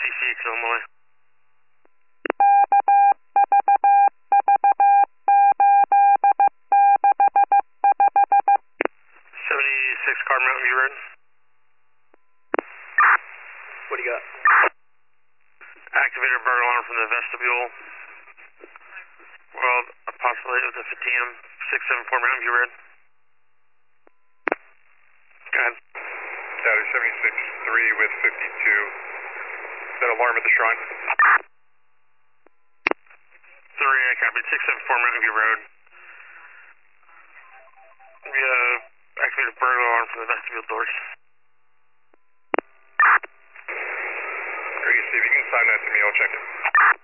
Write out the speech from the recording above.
CCX Illinois. 76 car Mountain View Road. What do you got? Activated burglar alarm from the vestibule. Well, possibly it was a Fatium 674 Mountain View Road. Go ahead. Status 76-3 with 52. Is that alarm at the shrine? 3, I copied 674 Mountain View Road. We activated burglar alarm from the vestibule doors. Great, see if you can sign that to me, I'll check it.